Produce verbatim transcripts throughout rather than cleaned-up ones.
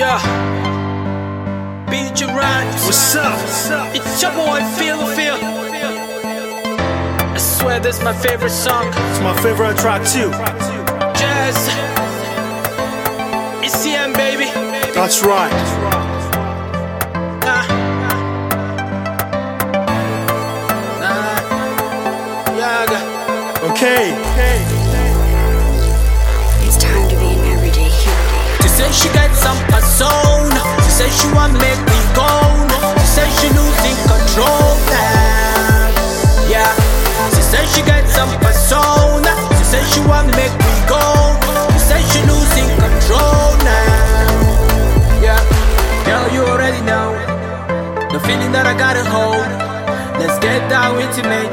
Yeah, B J Rhymes. What's up? What's up? It's your boy Feel the Feel. I swear this is my favorite song. It's my favorite track too. Jazz. It's C M, baby. That's right. Nah. Nah. Yaga. Okay. okay. It's time to be an everyday hero. She said she got some persona. She said she want make me go. She said she losing control now. Yeah. She said she got some persona. She said she want make me go. She said she losing control now. Yeah. Girl, you already know the feeling that I gotta hold. Let's get down intimate.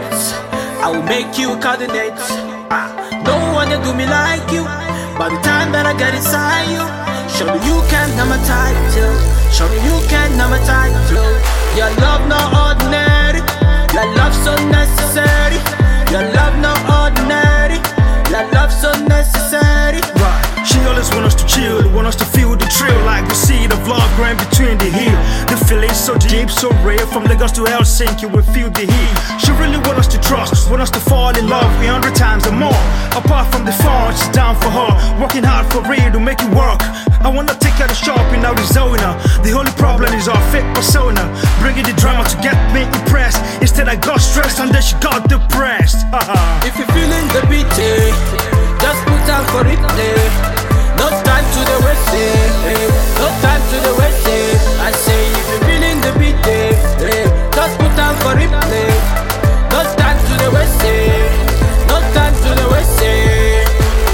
I will make you coordinate. Ah, no one to do me like you. By the time that I get inside you, show me you can have my title. Show me you can have my title. Your love not ordinary. Your love so necessary. Your love not ordinary. Your love so necessary. Right. She always want us to chill, want us to feel the thrill, like we see the vlog grand between the hill. The feeling so deep, so real. From Lagos to Helsinki, we feel the heat. She really want us to trust, want us to fall in love a hundred times or more. Apart from the phone, she's down for her, working hard for real to make it work. I wanna take her to shop in Arizona. The only problem is our fake persona, bringing the drama to get me impressed. Instead I got stressed and then she got depressed. If you're feeling the beat, eh, just put out for it, eh. No time to the west, eh. No time to the west, eh. I say if you're feeling the beat, eh, eh, just put out for it, eh. No time to the west, eh. No time to the west, eh.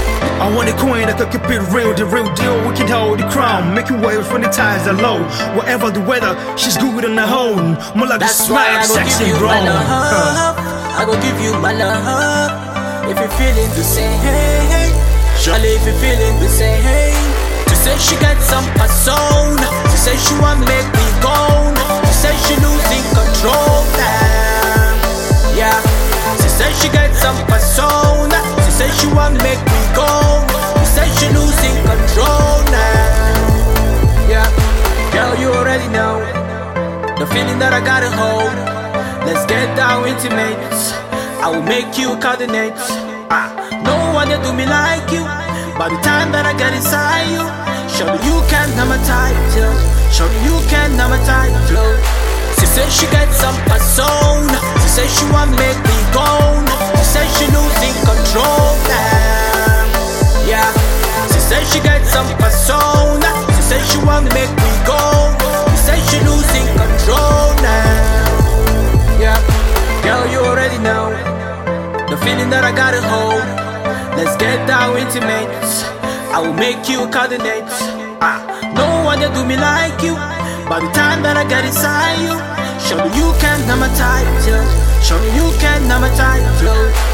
I want a queen that can keep it real, the real deal. We can hold the crown, making waves when the tides are low. Whatever the weather, she's good on her own. More like That's a why I smack, go sexy give you grown. my love. I go give you my love. If you're feeling the same, surely if you're feeling the same. She said she got some persona. She said she want make me go. She said she losing control now. Yeah. She said she got some persona. She said she want make me go. She said she losing control now. Yeah. Girl, you already know the feeling that I gotta hold. Let's get down intimate. I will make you coordinate. Ah, no one to do me like you. By the time that I get inside you, show me you can have my title. Show me you can have my title. She said she got some persona. She said she want make me go. She said she losing control now. Yeah. She said she got some persona. She said she want make me go. She said she losing control now. Yeah. Girl, you already know the feeling that I gotta hold. Let's get down intimate. I will make you coordinate. Ah, no one to do me like you. By the time that I get inside you, show me you can have my title. Show me you can have my title.